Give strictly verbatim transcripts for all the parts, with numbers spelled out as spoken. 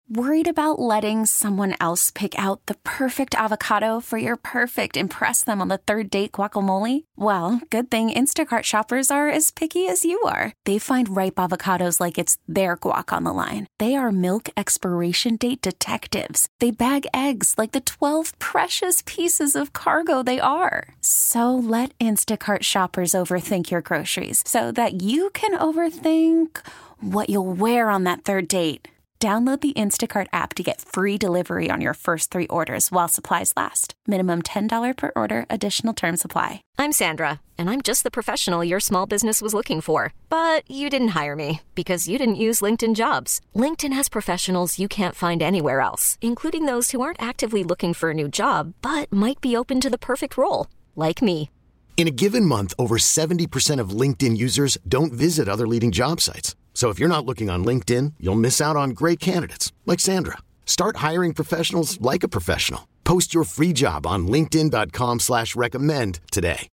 Worried about letting someone else pick out the perfect avocado for your perfect impress them on the third date guacamole? Well, good thing Instacart shoppers are as picky as you are. They find ripe avocados like it's their guac on the line. They are milk expiration date detectives. They bag eggs like the twelve precious pieces of cargo they are. So let Instacart shoppers overthink your groceries so that you can overthink what you'll wear on that third date. Download the Instacart app to get free delivery on your first three orders while supplies last. Minimum ten dollars per order. Additional terms apply. I'm Sandra, and I'm just the professional your small business was looking for. But you didn't hire me because you didn't use LinkedIn Jobs. LinkedIn has professionals you can't find anywhere else, including those who aren't actively looking for a new job, but might be open to the perfect role, like me. In a given month, over seventy percent of LinkedIn users don't visit other leading job sites. So if you're not looking on LinkedIn, you'll miss out on great candidates like Sandra. Start hiring professionals like a professional. Post your free job on linkedin dot com slash recommend today.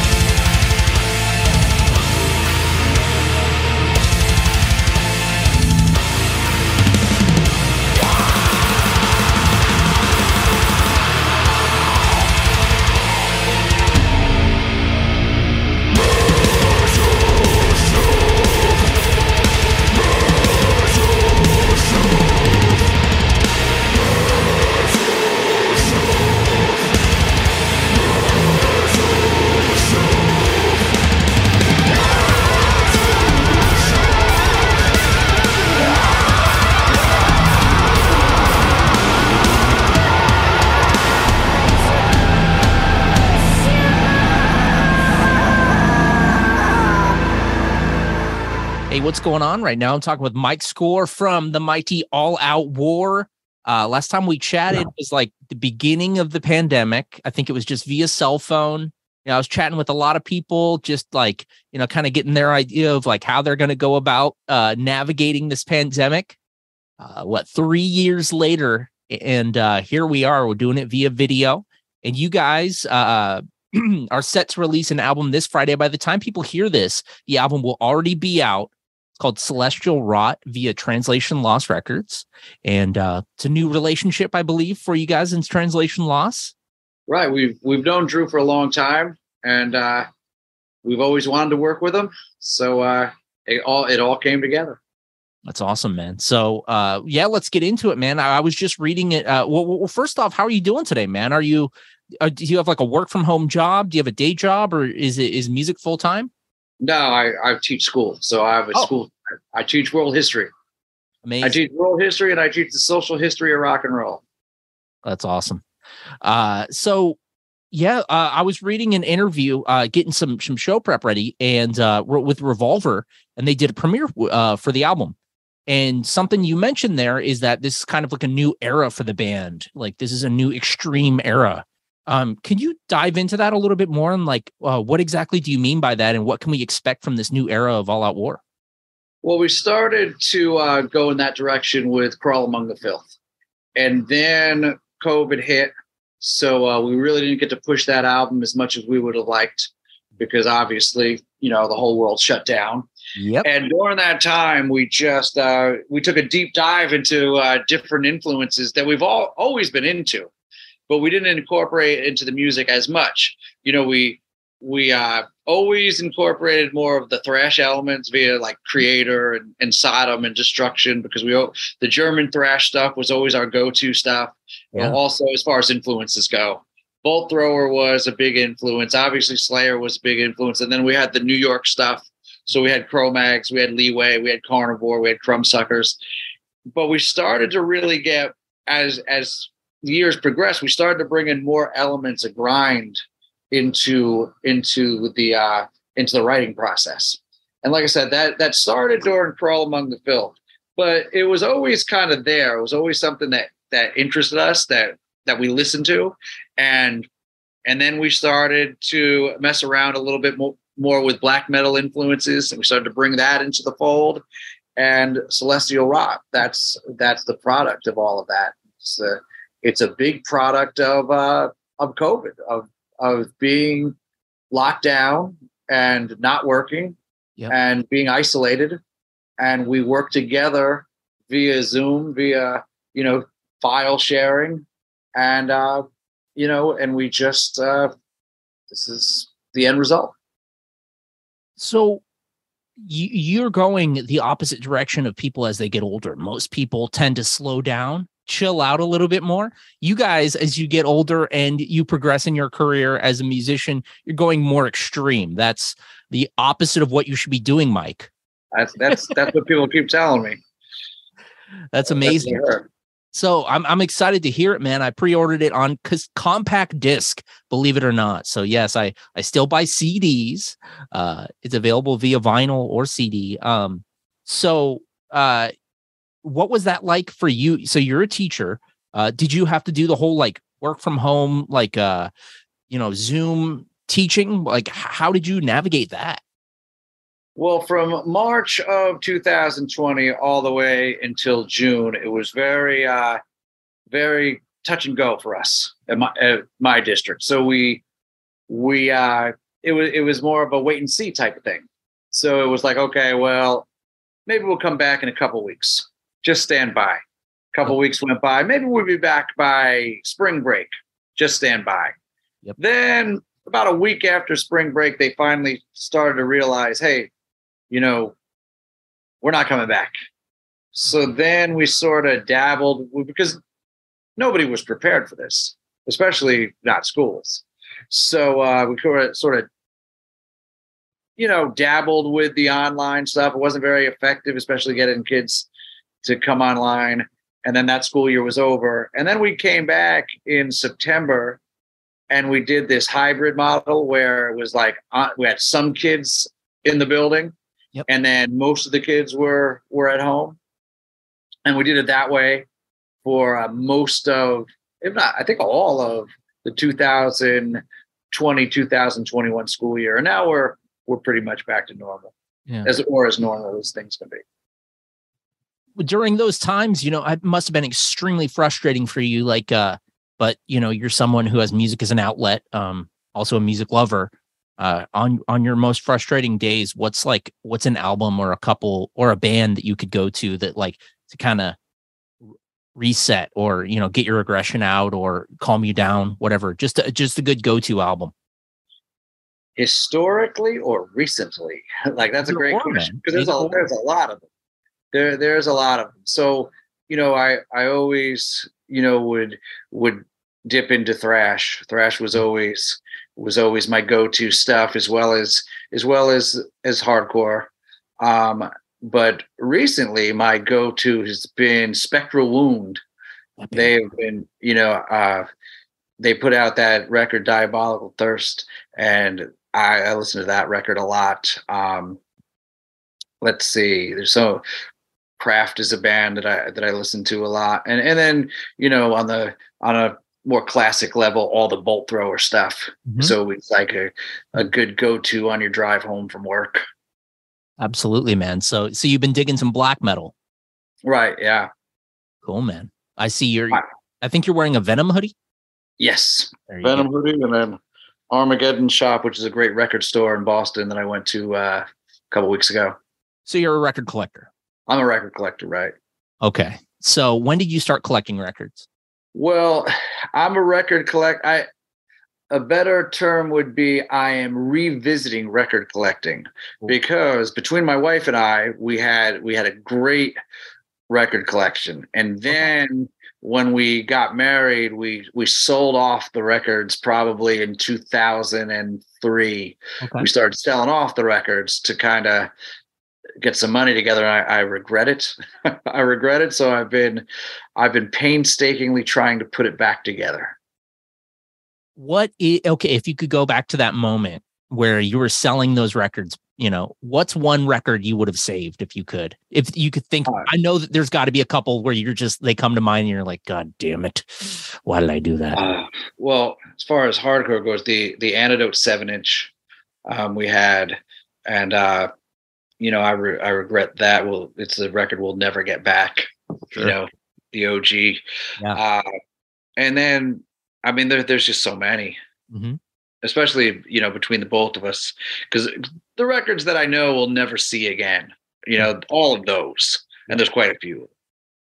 Hey, what's going on right now? I'm talking with Mike Score from the mighty All Out War. Uh, last time we chatted was like the beginning of the pandemic. I think it was just via cell phone. You know, I was chatting with a lot of people, just like, you know, kind of getting their idea of like how they're going to go about uh, navigating this pandemic. Uh, what, three years later, and uh, here we are. We're doing it via video, and you guys uh, are set to release an album this Friday. By the time people hear this, the album will already be out. It's called Celestial Rot via Translation Loss Records. And uh, it's a new relationship, I believe, for you guys in Translation Loss. Right. We've we've known Drew for a long time, and uh, we've always wanted to work with him. So uh, it all it all came together. That's awesome, man. So, uh, yeah, let's get into it, man. I, I was just reading it. Uh, well, well, first off, how are you doing today, man? Are you uh, do you have like a work from home job? Do you have a day job, or is it is music full time? No, I, I teach school. So I have a oh. school. I teach world history. Amazing. I teach world history and I teach the social history of rock and roll. That's awesome. Uh, so, yeah, uh, I was reading an interview, uh, getting some some show prep ready, and uh, with Revolver, and they did a premiere uh, for the album. And something you mentioned there is that this is kind of like a new era for the band. Like this is a new extreme era. Um, can you dive into that a little bit more? And like, uh, what exactly do you mean by that? And what can we expect from this new era of All Out War? Well, we started to uh, go in that direction with Crawl Among the Filth. And then COVID hit. So uh, we really didn't get to push that album as much as we would have liked because obviously, you know, the whole world shut down. Yep. And during that time, we just uh, we took a deep dive into uh, different influences that we've all always been into, but we didn't incorporate into the music as much. You know, we we uh, always incorporated more of the thrash elements via like Creator and, and Sodom and Destruction, because we the German thrash stuff was always our go-to stuff. Yeah. And also, as far as influences go, Bolt Thrower was a big influence. Obviously, Slayer was a big influence, and then we had the New York stuff. So we had Cro-Mags, we had Leeway, we had Carnivore, we had Crumbsuckers. But we started to really get, as as years progressed, we started to bring in more elements of grind into into the uh, into the writing process. And like I said, that that started during Crawl Among the Filth, but it was always kind of there. It was always something that that interested us, that that we listened to, and and then we started to mess around a little bit more. more with black metal influences, and we started to bring that into the fold. And Celestial Rot, that's that's the product of all of that. It's a, it's a big product of uh, of COVID, of of being locked down and not working, yep. and being isolated. And we work together via Zoom, via you know, file sharing, and uh, you know, and we just uh, this is the end result. So you, you're going the opposite direction of people as they get older. Most people tend to slow down, chill out a little bit more. You guys, as you get older and you progress in your career as a musician, you're going more extreme. That's the opposite of what you should be doing, Mike. That's that's that's what people keep telling me. That's amazing. That's so I'm I'm excited to hear it, man. I pre-ordered it on cause compact disc, believe it or not. So yes, I I still buy C Ds. Uh, it's available via vinyl or C D. Um, so uh, what was that like for you? So you're a teacher. Uh, did you have to do the whole like work from home, like uh, you know, Zoom teaching? Like, how did you navigate that? Well, from March of two thousand twenty all the way until June, it was very, uh, very touch and go for us at my, at my district. So we, we, uh, it was, it was more of a wait and see type of thing. So it was like, okay, well, maybe we'll come back in a couple of weeks. Just stand by. A couple of weeks went by. Maybe we'll be back by spring break. Just stand by. Yep. Then about a week after spring break, they finally started to realize, hey, you know, we're not coming back. So then we sort of dabbled because nobody was prepared for this, especially not schools. So uh, we sort of, you know, dabbled with the online stuff. It wasn't very effective, especially getting kids to come online. And then that school year was over. And then we came back in September and we did this hybrid model where it was like uh, we had some kids in the building. Yep. And then most of the kids were were at home, and we did it that way for uh, most of, if not, I think all of the two thousand twenty, two thousand twenty-one school year. And now we're we're pretty much back to normal, yeah. as or as normal as things can be. During those times, you know, it must have been extremely frustrating for you. Like, uh, but you know, you're someone who has music as an outlet, um, also a music lover. Uh, on on your most frustrating days, what's like what's an album or a couple or a band that you could go to that like to kind of reset or you know get your aggression out or calm you down, whatever. Just a, just a good go to album. Historically or recently, like that's a great question because there's a there's a lot of them. There there's a lot of them. So you know, I I always you know would would dip into thrash. Thrash was always. was always my go-to stuff as well as as well as as hardcore. Um, but recently my go-to has been Spectral Wound. Okay. They've been, you know, uh, they put out that record Diabolical Thirst, and I, I listen to that record a lot. Um, let's see, there's so Craft is a band that I that I listen to a lot. And and then, you know, on the on a more classic level, all the Bolt Thrower stuff. Mm-hmm. So it's like a, a good go-to on your drive home from work. Absolutely, man. So, so you've been digging some black metal. Right. Yeah. Cool, man. I see you're, I think you're wearing a Venom hoodie. Yes. Venom go. hoodie. And then Armageddon Shop, which is a great record store in Boston that I went to uh, a couple weeks ago. So you're a record collector. I'm a record collector. Right. Okay. So when did you start collecting records? Well, I'm a record collector. I a better term would be I am revisiting record collecting because between my wife and I, we had we had a great record collection. And then when we got married, we we sold off the records probably in two thousand three. Okay. We started selling off the records to kind of get some money together. I, I regret it. I regret it. So I've been, I've been painstakingly trying to put it back together. What is, okay. If you could go back to that moment where you were selling those records, you know, what's one record you would have saved if you could, if you could think, uh, I know that there's got to be a couple where you're just, they come to mind and you're like, God damn it. Why did I do that? Uh, well, as far as hardcore goes, the, the Antidote seven inch um, we had, and, uh, you know, I re- I regret that. Well, it's a record we'll never get back. Sure. You know, the O G. Yeah. Uh, and then, I mean, there, there's just so many, mm-hmm. especially, you know, between the both of us, because the records that I know we'll never see again, you know, all of those. And there's quite a few.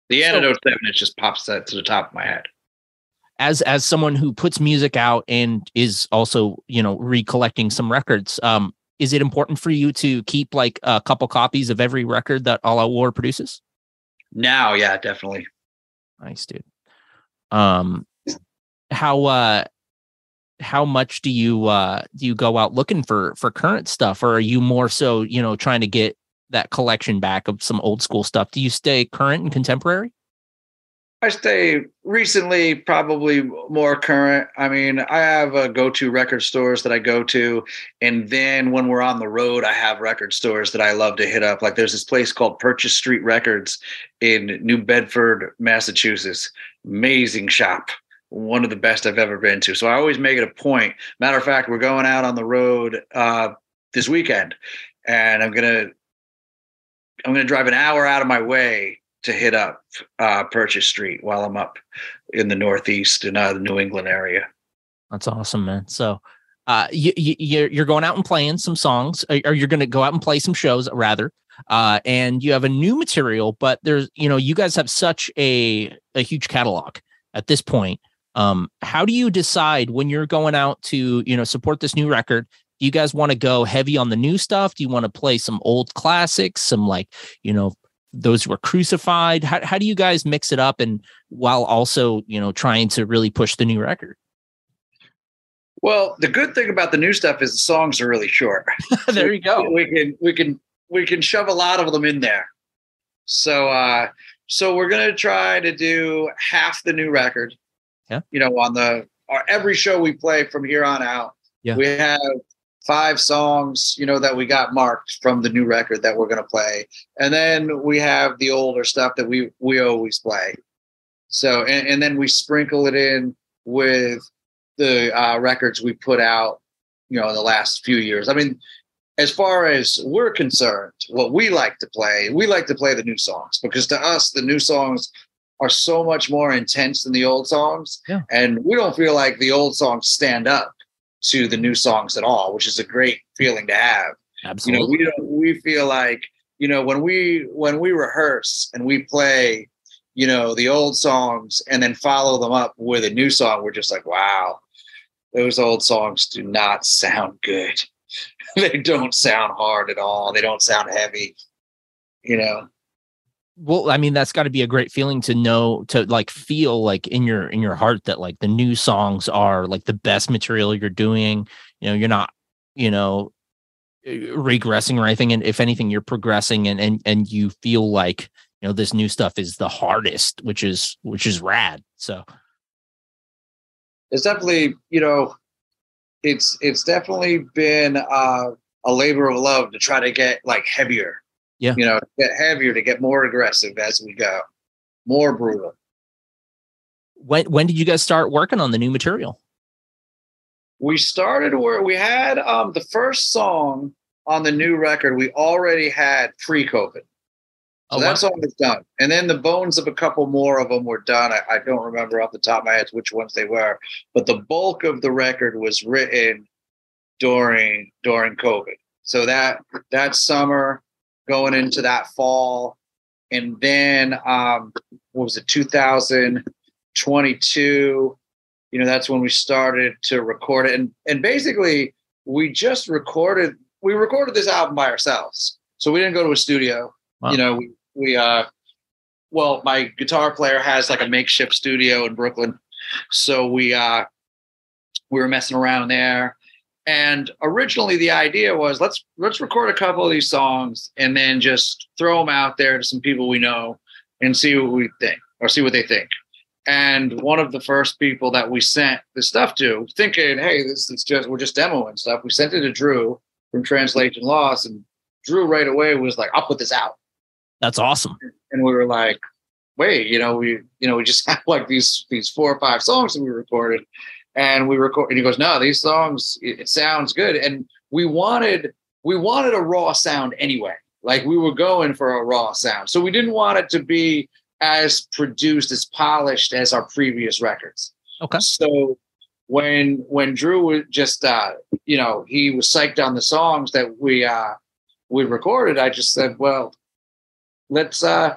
The So- Antidote Seven, it just pops that to the top of my head. as as someone who puts music out and is also, you know, recollecting some records, um is it important for you to keep like a couple copies of every record that All Out War produces? Now, yeah, definitely. Nice, dude. Um how uh how much do you uh do you go out looking for for current stuff, or are you more so, you know, trying to get that collection back of some old school stuff? Do you stay current and contemporary? I stay recently probably more current. I mean, I have uh, go-to record stores that I go to. And then when we're on the road, I have record stores that I love to hit up. Like there's this place called Purchase Street Records in New Bedford, Massachusetts. Amazing shop. One of the best I've ever been to. So I always make it a point. Matter of fact, we're going out on the road uh, this weekend, and I'm going to I'm going to drive an hour out of my way to hit up uh, Purchase Street while I'm up in the Northeast in uh, the New England area. That's awesome, man. So uh, you, you, you're, you're going out and playing some songs, or you're going to go out and play some shows rather. Uh, and you have a new material, but there's, you know, you guys have such a, a huge catalog at this point. Um, how do you decide when you're going out to, you know, support this new record? Do you guys want to go heavy on the new stuff? Do you want to play some old classics, some like, you know, those who were crucified? How how do you guys mix it up, and while also, you know, trying to really push the new record? Well, the good thing about the new stuff is the songs are really short. There you go. We can we can we can shove a lot of them in there. So uh so we're gonna try to do half the new record. Yeah. You know, on the or every show we play from here on out. Yeah. We have five songs, you know, that we got marked from the new record that we're going to play. And then we have the older stuff that we, we always play. So, and, and then we sprinkle it in with the uh, records we put out, you know, in the last few years. I mean, as far as we're concerned, what we like to play, we like to play the new songs, because to us, the new songs are so much more intense than the old songs. Yeah. And we don't feel like the old songs stand up to the new songs at all, which is a great feeling to have. Absolutely. You know, we don't, we feel like, you know, when we when we rehearse and we play, you know, the old songs and then follow them up with a new song, we're just like, wow, those old songs do not sound good. They don't sound hard at all. They don't sound heavy, you know. Well, I mean, that's got to be a great feeling to know, to like feel like in your in your heart that like the new songs are like the best material you're doing. You know, you're not, you know, regressing or anything, and if anything, you're progressing, and and and you feel like, you know, this new stuff is the hardest, which is which is rad. So it's definitely, you know, it's it's definitely been uh, a labor of love to try to get like heavier. Yeah. You know, get heavier, to get more aggressive as we go, more brutal. when when did you guys start working on the new material? We started where we had um, the first song on the new record we already had pre-COVID. So Oh, that wow. song was done. And then the bones of a couple more of them were done. I, I don't remember off the top of my head which ones they were, but the bulk of the record was written during during COVID. So that that summer, going into that fall, and then um, what was it, two thousand twenty-two? You know, that's when we started to record it, and and basically we just recorded. We recorded this album by ourselves, so we didn't go to a studio. Wow. You know, we we uh, well, my guitar player has like a makeshift studio in Brooklyn, so we uh, we were messing around there. And originally the idea was let's let's record a couple of these songs and then just throw them out there to some people we know and see what we think, or see what they think. And one of the first people that we sent the stuff to, thinking, hey, this is just we're just demoing stuff, we sent it to Drew from Translation Lost, and Drew right away was like, I'll put this out. That's awesome. And we were like, wait, you know, we you know we just have like these these four or five songs that we recorded. And we record, and he goes, no, these songs, it, it sounds good. And we wanted, we wanted a raw sound anyway. Like we were going for a raw sound. So we didn't want it to be as produced, as polished as our previous records. Okay. So when, when Drew was just, uh, you know, he was psyched on the songs that we, uh, we recorded, I just said, well, let's, uh,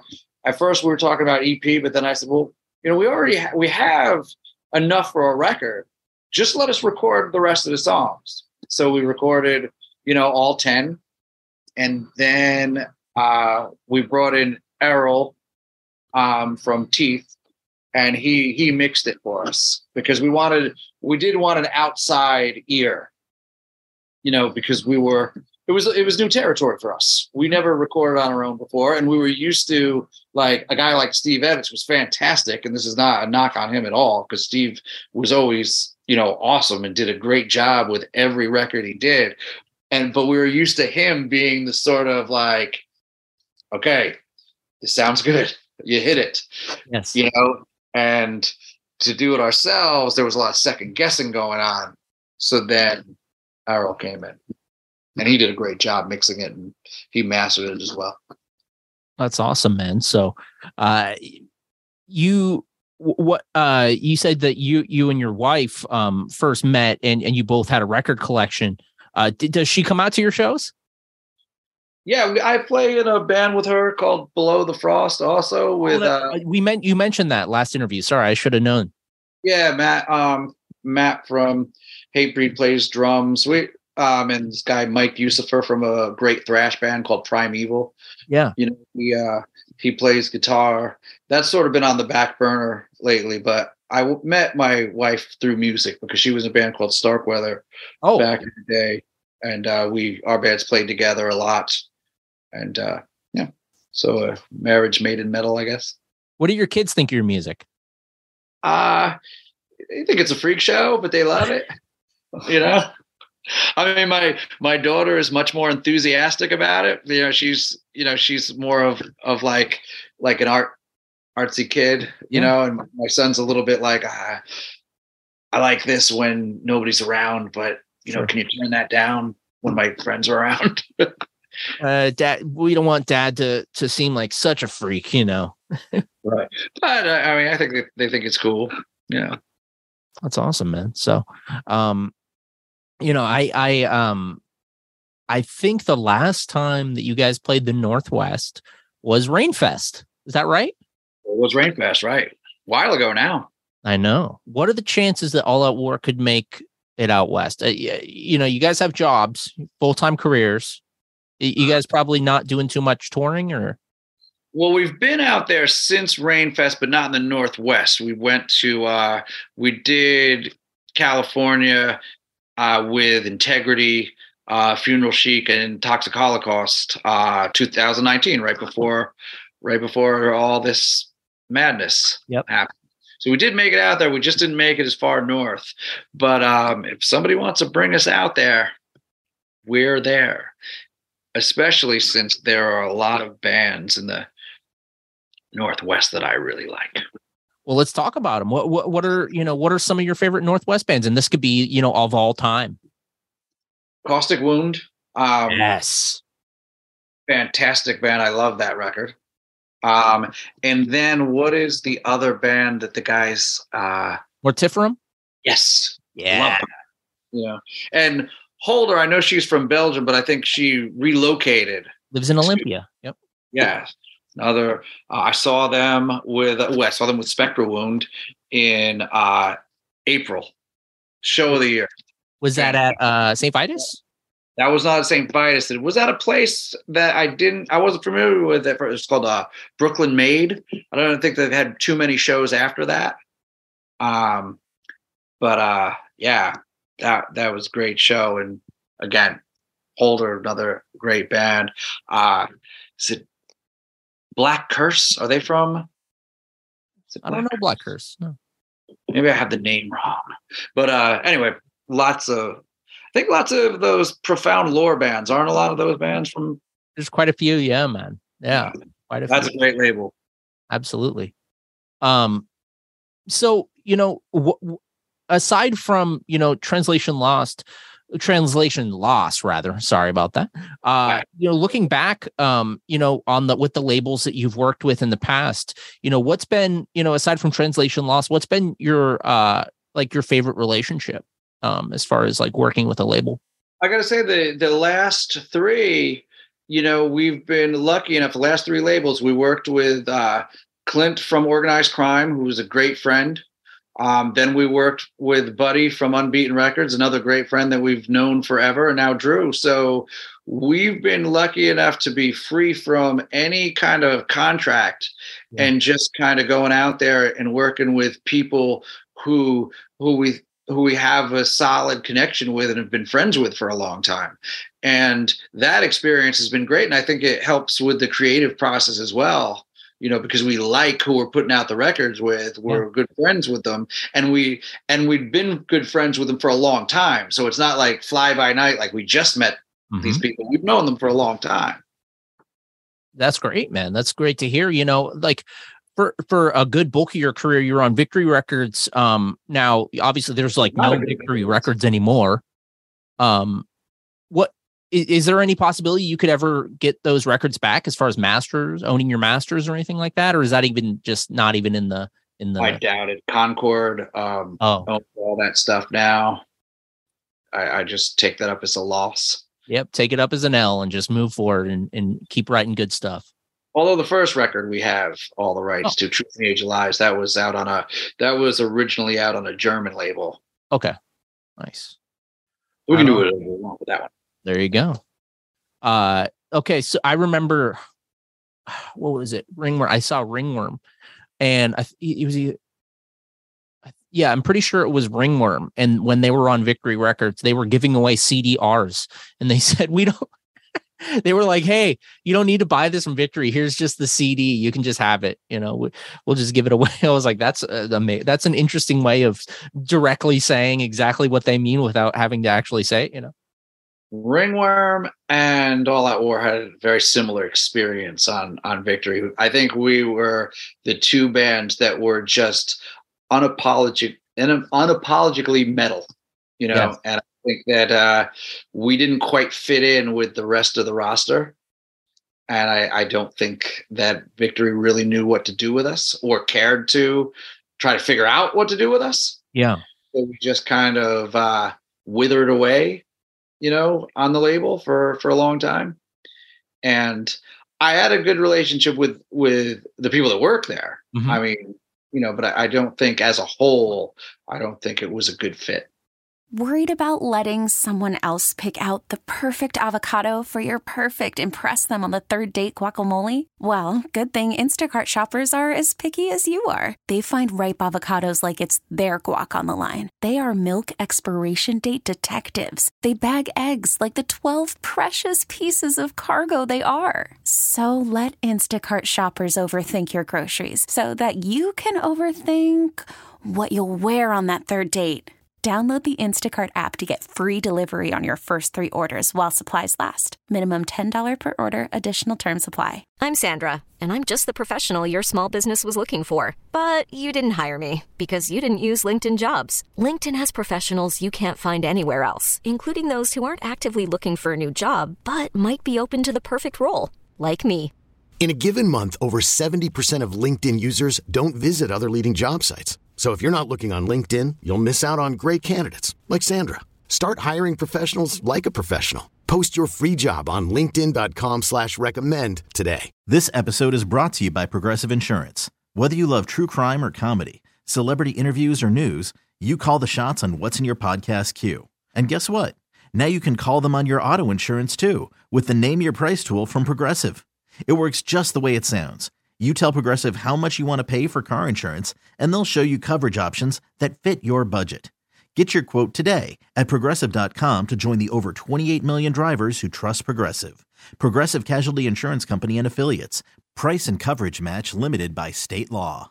at first we were talking about E P, but then I said, well, you know, we already ha- we have enough for a record. Just let us record the rest of the songs. So we recorded, you know, all ten. And then uh, we brought in Errol um, from Teeth, and he he mixed it for us because we wanted we did want an outside ear, you know, because we were it was it was new territory for us. We never recorded on our own before, and we were used to, like, a guy like Steve Evans was fantastic, and this is not a knock on him at all because Steve was always, you know, awesome and did a great job with every record he did. And but we were used to him being the sort of like, okay, this sounds good. You hit it. Yes. You know, and to do it ourselves, there was a lot of second guessing going on. So then Errol came in, and he did a great job mixing it, and he mastered it as well. That's awesome, man. So, uh, you what uh you said that you you and your wife um first met, and and you both had a record collection. Uh, did, does she come out to your shows? Yeah, I play in a band with her called Below the Frost. Also with oh, that, uh, we meant you mentioned that last interview. Sorry, I should have known. Yeah, Matt. Um, Matt from Hatebreed plays drums. We um, and this guy Mike Yusufer from a great thrash band called Primeval. Yeah, you know, he uh, he plays guitar. That's sort of been on the back burner lately, but I w- met my wife through music because she was in a band called Starkweather oh. back in the day, and uh, we our bands played together a lot, and uh, yeah, so uh, marriage made in metal, I guess. What do your kids think of your music? Uh I think it's a freak show, but they love it. You know, I mean, my my daughter is much more enthusiastic about it. You know, she's you know she's more of of like like an art. artsy kid, you yeah. know, and my son's a little bit like, ah, I like this when nobody's around, but you know, sure. Can you turn that down when my friends are around? uh, dad, we don't want dad to to seem like such a freak, you know. Right, but uh, I mean, I think they, they think it's cool. Yeah, that's awesome, man. So, um, you know, I I um, I think the last time that you guys played the Northwest was Rainfest. Is that right? It was Rainfest, right? A while ago now. I know. What are the chances that All Out War could make it out west? Uh, you know, you guys have jobs, full-time careers. You guys probably not doing too much touring, or? Well, we've been out there since Rainfest, but not in the Northwest. We went to, uh, we did California uh, with Integrity, uh, Funeral Chic, and Toxic Holocaust, uh, two thousand nineteen, right before, right before all this madness yep. happened. So we did make it out there. We just didn't make it as far north. But um, if somebody wants to bring us out there, we're there. Especially since there are a lot of bands in the Northwest that I really like. Well, let's talk about them. What what what are you know what are some of your favorite Northwest bands? And this could be you know of all time. Caustic Wound. Um, yes. Fantastic band. I love that record. Um, and then what is the other band that the guys uh Mortiferum? Yes. Yeah. Yeah. And Holder, I know she's from Belgium, but I think she relocated. Lives in Olympia. Yep. Yeah. Another uh, I saw them with uh, well, I saw them with Spectral Wound in uh April. Show of the year. Was that at uh Saint Vitus? That was not at Saint Vitus. It was at a place that I didn't, I wasn't familiar with. It was called uh, Brooklyn Made. I don't think they've had too many shows after that. Um, but uh, yeah, that that was a great show. And again, Holder, another great band. Uh, is it Black Curse? Are they from? I don't know Black Curse. No. Maybe I have the name wrong. But uh, anyway, lots of. I think lots of those Profound Lore bands. Aren't a lot of those bands from? There's quite a few. Yeah, man. Yeah. Quite a That's few. a great label. Absolutely. Um, so, you know, w- aside from, you know, Translation Lost, Translation Lost, rather, sorry about that. Uh, you know, looking back, um, you know, on the, with the labels that you've worked with in the past, you know, what's been, you know, aside from Translation Lost, what's been your, uh, like your favorite relationship? Um, as far as like working with a label? I gotta say the the last three you know, we've been lucky enough. The last three labels, we worked with uh, Clint from Organized Crime, who was a great friend. Um, then we worked with Buddy from Unbeaten Records, another great friend that we've known forever, and now Drew. So we've been lucky enough to be free from any kind of contract yeah. and just kind of going out there and working with people who who we who we have a solid connection with and have been friends with for a long time. And that experience has been great. And I think it helps with the creative process as well. You know, because we like who we're putting out the records with, we're yeah. good friends with them, and we and we've been good friends with them for a long time. So it's not like fly by night, like we just met mm-hmm. these people. We've known them for a long time. That's great, man. That's great to hear. You know, like for for a good bulk of your career, you're on Victory Records. Um, now obviously there's like not no Victory Records anymore. Um, what? Is there any possibility you could ever get those records back as far as masters, owning your masters or anything like that? Or is that even just not even in the, in the, I doubt it. Concord, um, oh. all that stuff now. I, I just take that up as a loss. Yep. Take it up as an L and just move forward and, and keep writing good stuff. Although the first record we have all the rights oh. to, Truth in the Age of Lies, that was out on a, that was originally out on a German label. Okay. Nice. We can do whatever we want with that one. There you go. Uh, okay, so I remember, what was it? Ringworm. I saw Ringworm, and I it was, yeah, I'm pretty sure it was Ringworm. And when they were on Victory Records, they were giving away C D Rs, and they said we don't. They were like, "Hey, you don't need to buy this from Victory. Here's just the C D. You can just have it. You know, we, we'll just give it away." I was like, "That's uh, amazing. That's an interesting way of directly saying exactly what they mean without having to actually say it." You know. Ringworm and All Out War had a very similar experience on on Victory. I think we were the two bands that were just unapologetic and unapologetically metal, you know. Yes. And I think that uh, we didn't quite fit in with the rest of the roster, and I, I don't think that Victory really knew what to do with us or cared to try to figure out what to do with us. Yeah, so we just kind of uh, withered away, you know, on the label for, for a long time. And I had a good relationship with, with the people that work there. Mm-hmm. I mean, you know, but I, I don't think as a whole, I don't think it was a good fit. Worried about letting someone else pick out the perfect avocado for your perfect impress them on the third date guacamole? Well, good thing Instacart shoppers are as picky as you are. They find ripe avocados like it's their guac on the line. They are milk expiration date detectives. They bag eggs like the twelve precious pieces of cargo they are. So let Instacart shoppers overthink your groceries so that you can overthink what you'll wear on that third date. Download the Instacart app to get free delivery on your first three orders while supplies last. Minimum ten dollars per order. Additional terms apply. I'm Sandra, and I'm just the professional your small business was looking for. But you didn't hire me because you didn't use LinkedIn Jobs. LinkedIn has professionals you can't find anywhere else, including those who aren't actively looking for a new job, but might be open to the perfect role, like me. In a given month, over seventy percent of LinkedIn users don't visit other leading job sites. So if you're not looking on LinkedIn, you'll miss out on great candidates like Sandra. Start hiring professionals like a professional. Post your free job on linkedin dot com slash recommend today. This episode is brought to you by Progressive Insurance. Whether you love true crime or comedy, celebrity interviews or news, you call the shots on what's in your podcast queue. And guess what? Now you can call them on your auto insurance too with the Name Your Price tool from Progressive. It works just the way it sounds. You tell Progressive how much you want to pay for car insurance, and they'll show you coverage options that fit your budget. Get your quote today at progressive dot com to join the over twenty-eight million drivers who trust Progressive. Progressive Casualty Insurance Company and Affiliates. Price and coverage match limited by state law.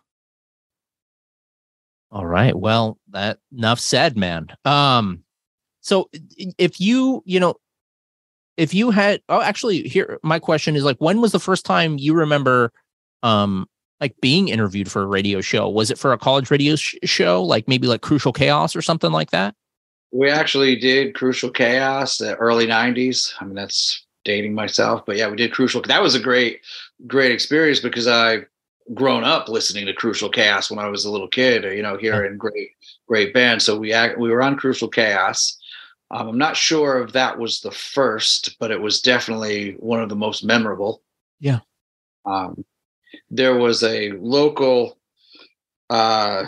All right. Well, that enough said, man. Um, so if you, you know, if you had, oh, actually here, my question is like, when was the first time you remember um like being interviewed for a radio show? Was it for a college radio sh- show like maybe like Crucial Chaos or something like that? We actually did Crucial Chaos, the early nineties. I mean, that's dating myself, but yeah, we did Crucial. That was a great great experience because I grown up listening to Crucial Chaos when I was a little kid, you know, hearing great great bands. So we act, we were on Crucial Chaos. Um, I'm not sure if that was the first, but it was definitely one of the most memorable. Yeah. Um, there was a local uh,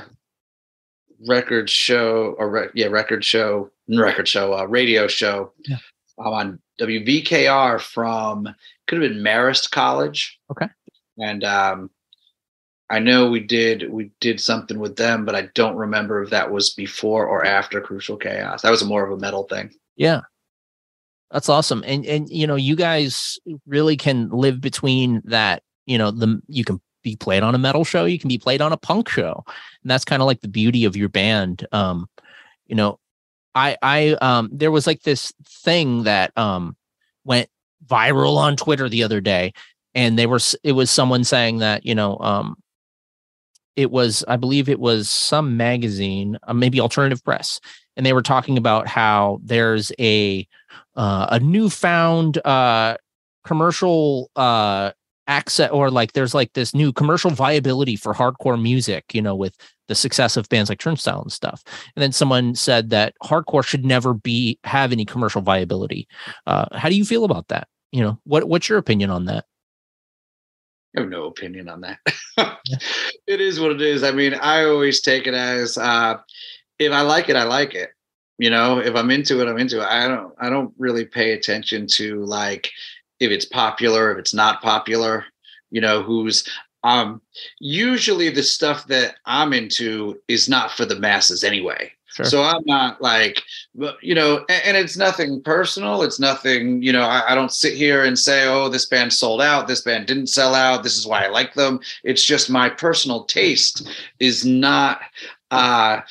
record show, or re- yeah, record show, record show, uh, radio show yeah. um, on W V K R from, could have been Marist College. Okay. And um, I know we did we did something with them, but I don't remember if that was before or after Crucial Chaos. That was more of a metal thing. Yeah. That's awesome. And and you know, you guys really can live between that, you know, the you can be played on a metal show, you can be played on a punk show. And that's kind of like the beauty of your band. Um, you know, I I um there was like this thing that um went viral on Twitter the other day, and they were it was someone saying that, you know, um it was, I believe it was some magazine, uh, maybe Alternative Press, and they were talking about how there's a uh, a newfound uh, commercial uh, access, or like there's like this new commercial viability for hardcore music, you know, with the success of bands like Turnstile and stuff. And then someone said that hardcore should never be have any commercial viability. Uh, how do you feel about that? You know, what what's your opinion on that? I have no opinion on that. It is what it is. I mean, I always take it as uh, if I like it, I like it. You know, if I'm into it, I'm into it. I don't. I don't really pay attention to like if it's popular, if it's not popular. You know, who's um. Usually, the stuff that I'm into is not for the masses anyway. Sure. So I'm not like, you know, and, and it's nothing personal. It's nothing, you know, I, I don't sit here and say, oh, this band sold out. This band didn't sell out. This is why I like them. It's just my personal taste is not uh,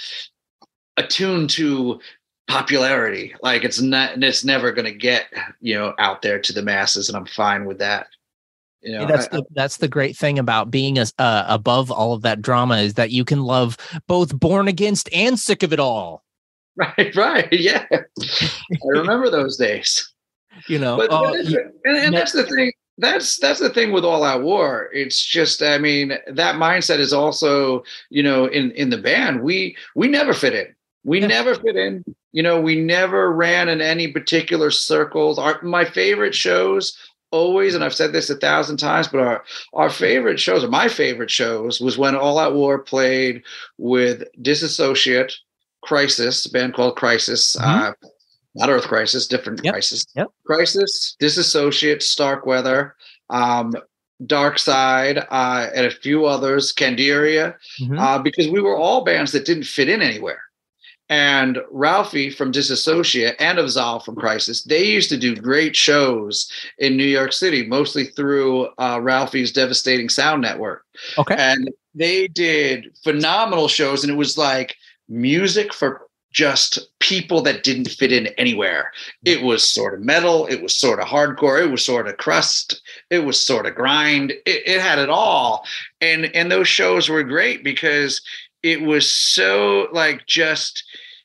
attuned to popularity. Like it's not, it's never going to get, you know, out there to the masses. And I'm fine with that. You know, yeah, that's I, the that's the great thing about being as uh, above all of that drama is that you can love both Born Against and Sick of It All. Right, right, yeah. I remember those days. You know, but, uh, but and, and that's the thing. That's that's the thing with All Out War. It's just, I mean, that mindset is also, you know, in in the band. We we never fit in. We yeah. never fit in. You know, we never ran in any particular circles. Our my favorite shows. Always, and I've said this a thousand times, but our our favorite shows, or my favorite shows, was when All Out War played with Disassociate, Crisis, a band called Crisis, mm-hmm. uh, not Earth Crisis, different yep. Crisis, yep. Crisis, Disassociate, Starkweather, um, Dark Side, uh, and a few others, Candiria, mm-hmm. uh, because we were all bands that didn't fit in anywhere. And Ralphie from Disassociate and Avzal from Crisis, they used to do great shows in New York City, mostly through uh, Ralphie's Devastating Sound Network. Okay. And they did phenomenal shows, and it was like music for just people that didn't fit in anywhere. It was sort of metal. It was sort of hardcore. It was sort of crust. It was sort of grind. It, it had it all. And, and those shows were great because it was so like just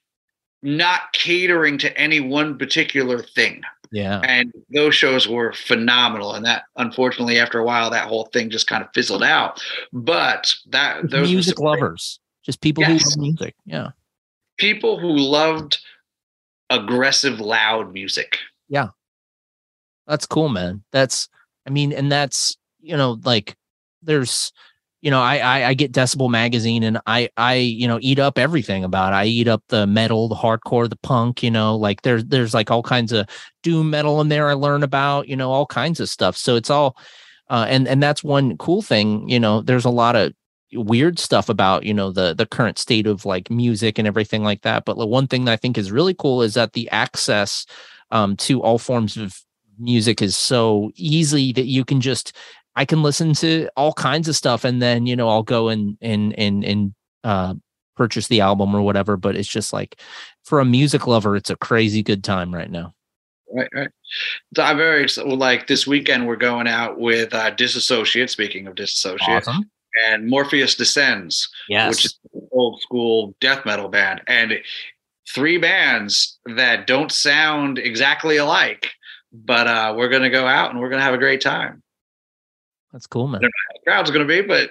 not catering to any one particular thing. Yeah. And those shows were phenomenal. And that, unfortunately, after a while, that whole thing just kind of fizzled out. But that those music lovers, just people yes. who love music. Yeah. People who loved aggressive, loud music. Yeah. That's cool, man. That's, I mean, and that's, you know, like there's, you know, I, I I get Decibel magazine and I I you know eat up everything about it. I eat up the metal, the hardcore, the punk. You know, like there's there's like all kinds of doom metal in there. I learn about, you know, all kinds of stuff. So it's all, uh, and and that's one cool thing. You know, there's a lot of weird stuff about, you know, the the current state of like music and everything like that. But the one thing that I think is really cool is that the access um, to all forms of music is so easy that you can just. I can listen to all kinds of stuff and then, you know, I'll go and, and, and, and, uh, purchase the album or whatever. But it's just like for a music lover, it's a crazy good time right now. Right. Right. So I'm very excited. Like this weekend, we're going out with uh, Disassociate. Speaking of Disassociate, awesome. And Morpheus Descends, yes. which is an old school death metal band, and three bands that don't sound exactly alike, but uh, we're going to go out and we're going to have a great time. That's cool, man. I don't know how the crowd's going to be, but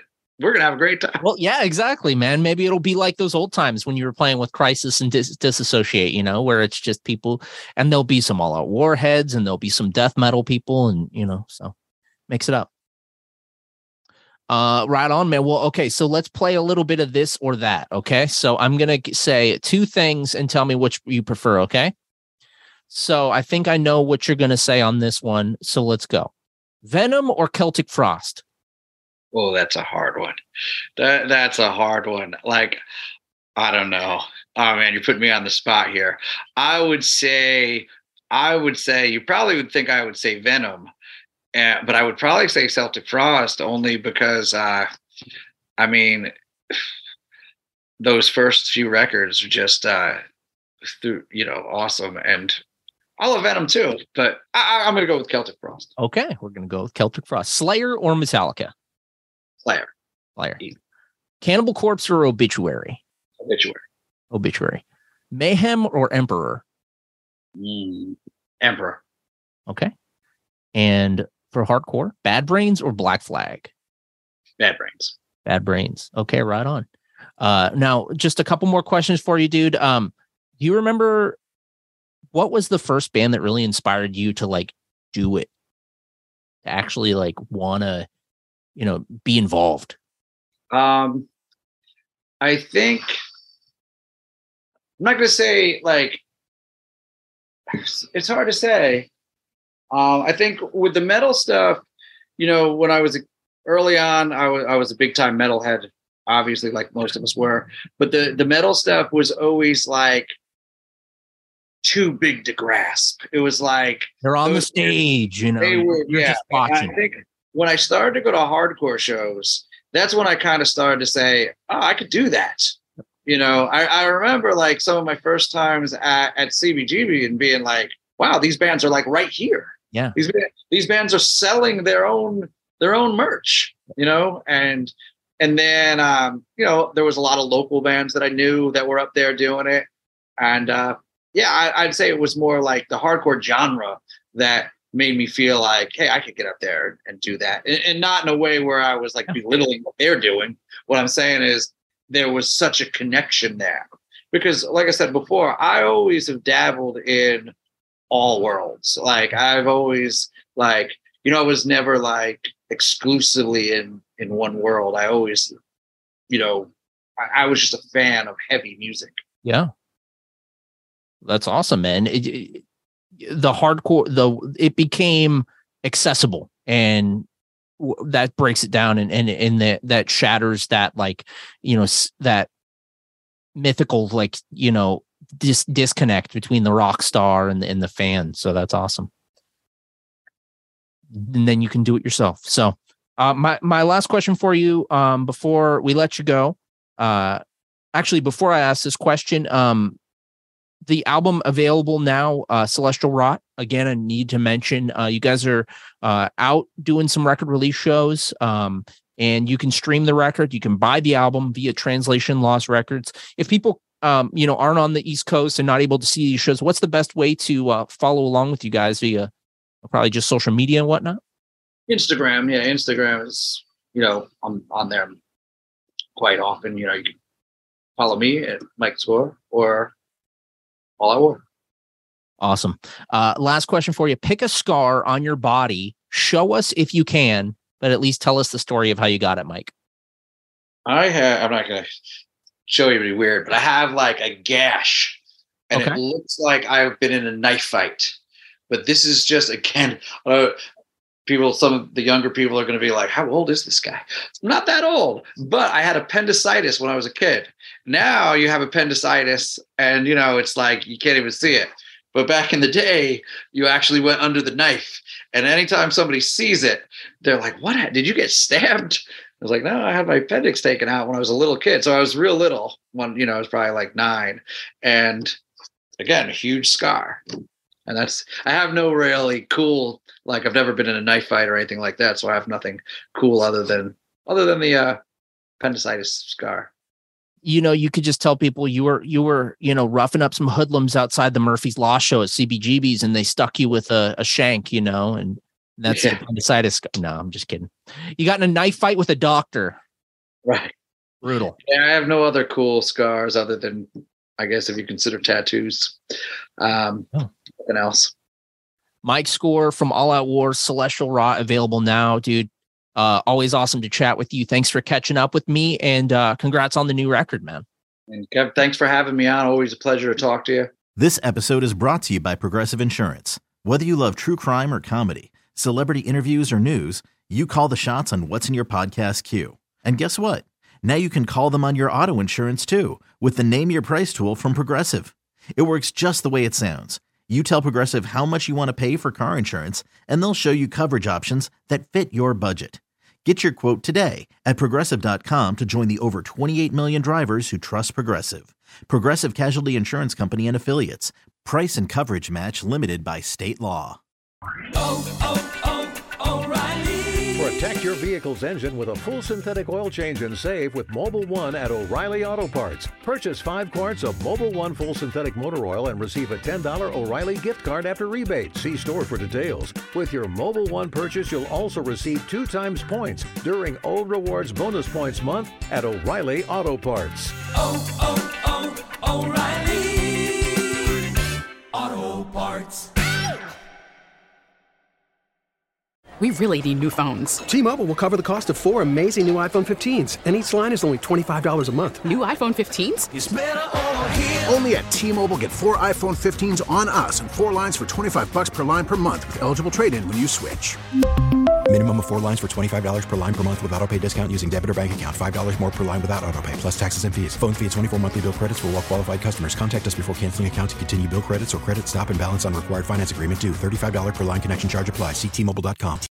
we're gonna have a great time. Well, yeah, exactly, man. Maybe it'll be like those old times when you were playing with Crisis and Dis- Disassociate, you know, where it's just people, and there'll be some All Out Warheads, and there'll be some death metal people, and you know, so mix it up. Uh, right on, man. Well, okay, so let's play a little bit of this or that. Okay, so I'm gonna say two things and tell me which you prefer. Okay, so I think I know what you're gonna say on this one. So let's go. Venom or Celtic Frost? Oh, that's a hard one. That that's a hard one. Like, I don't know. Oh man, you put me on the spot here. I would say, I would say, you probably would think I would say Venom, uh, but I would probably say Celtic Frost only because, uh, I mean, those first few records are just, uh, through, you know, awesome. And I love Venom too, but I, I'm going to go with Celtic Frost. Okay, we're going to go with Celtic Frost. Slayer or Metallica? Slayer. Slayer. Cannibal Corpse or Obituary? Obituary. Obituary. Mayhem or Emperor? Mm, Emperor. Okay. And for hardcore, Bad Brains or Black Flag? Bad Brains. Bad Brains. Okay, right on. Uh, now, just a couple more questions for you, dude. Um, do you remember what was the first band that really inspired you to like do it? To actually like want to, you know, be involved? Um, I think I'm not going to say like, it's hard to say. Um, I think with the metal stuff, you know, when I was early on, I was, I was a big time metalhead, obviously, like most of us were, but the, the metal stuff was always like too big to grasp. It was like they're on the stage, you know, they were, you're yeah, just watching. I think when I started to go to hardcore shows, that's when I kind of started to say, oh, I could do that. You know, I, I remember like some of my first times at, at C B G B and being like, wow, these bands are like right here. Yeah. These, these bands are selling their own, their own merch, you know? And, and then, um, you know, there was a lot of local bands that I knew that were up there doing it. And, uh, yeah, I, I'd say it was more like the hardcore genre that made me feel like, hey, I could get up there and do that. And, and not in a way where I was like belittling what they're doing. What I'm saying is there was such a connection there. Because like I said before, I always have dabbled in all worlds. Like I've always like, you know, I was never like exclusively in, in one world. I always, you know, I, I was just a fan of heavy music. Yeah. That's awesome, man. It, it, the hardcore, the it became accessible, and w- that breaks it down, and and and that that shatters that like you know s- that mythical like you know dis- disconnect between the rock star and the, and the fan. So that's awesome. And then you can do it yourself. So uh, my my last question for you, um, before we let you go, uh, actually before I ask this question, um. The album available now, uh, Celestial Rot. Again, I need to mention uh, you guys are uh, out doing some record release shows, um, and you can stream the record. You can buy the album via Translation Lost Records. If people, um, you know, aren't on the East Coast and not able to see these shows, what's the best way to uh, follow along with you guys via probably just social media and whatnot? Instagram, yeah, Instagram is, you know, I'm on there quite often. You know, you can follow me at Mike Score or All Out War. Awesome. Uh, last question for you. Pick a scar on your body. Show us if you can, but at least tell us the story of how you got it, Mike. I have, I'm not going to show you any weird, but I have like a gash and Okay. it looks like I've been in a knife fight. But this is just, again, uh, people, some of the younger people are going to be like, how old is this guy? I'm not that old, but I had appendicitis when I was a kid. Now you have appendicitis and, you know, it's like you can't even see it. But back in the day, you actually went under the knife. And anytime somebody sees it, they're like, what? Did you get stabbed? I was like, no, I had my appendix taken out when I was a little kid. So I was real little when, you know, I was probably like nine. And again, a huge scar. And that's, I have no really cool, like I've never been in a knife fight or anything like that. So I have nothing cool other than, other than the uh, appendicitis scar. You know, you could just tell people you were, you were, you know, roughing up some hoodlums outside the Murphy's Law show at C B G B's and they stuck you with a, a shank, you know, and that's Yeah. the appendicitis. No, I'm just kidding. You got in a knife fight with a doctor. Right. Brutal. Yeah, I have no other cool scars other than, I guess, if you consider tattoos. Um, oh. Nothing else. Mike Score from All Out War, Celestial Rot, available now, dude. Uh, always awesome to chat with you. Thanks for catching up with me, and uh, congrats on the new record, man. And Kev, thanks for having me on. Always a pleasure to talk to you. This episode is brought to you by Progressive Insurance. Whether you love true crime or comedy, celebrity interviews or news, you call the shots on what's in your podcast queue. And guess what? Now you can call them on your auto insurance too with the Name Your Price tool from Progressive. It works just the way it sounds. You tell Progressive how much you want to pay for car insurance, and they'll show you coverage options that fit your budget. Get your quote today at Progressive dot com to join the over twenty-eight million drivers who trust Progressive. Progressive Casualty Insurance Company and Affiliates. Price and coverage match limited by state law. Oh, oh, oh, O'Reilly. Protect your vehicle's engine with a full synthetic oil change and save with Mobil one at O'Reilly Auto Parts. Purchase five quarts of Mobil one full synthetic motor oil and receive a ten dollars O'Reilly gift card after rebate. See store for details. With your Mobil one purchase, you'll also receive two times points during O Rewards Bonus Points Month at O'Reilly Auto Parts. Oh, oh, oh, O'Reilly Auto Parts. We really need new phones. T-Mobile will cover the cost of four amazing new iPhone fifteens, and each line is only twenty-five dollars a month. New iPhone fifteens? It's better over here. Only at T-Mobile, get four iPhone fifteens on us and four lines for twenty-five bucks per line per month with eligible trade-in when you switch. Minimum of four lines for twenty-five dollars per line per month with autopay discount using debit or bank account. five dollars more per line without autopay, plus taxes and fees. Phone fee at twenty-four monthly bill credits for well-qualified customers. Contact us before canceling account to continue bill credits or credit stop and balance on required finance agreement due. thirty-five dollars per line connection charge applies. See T Mobile dot com.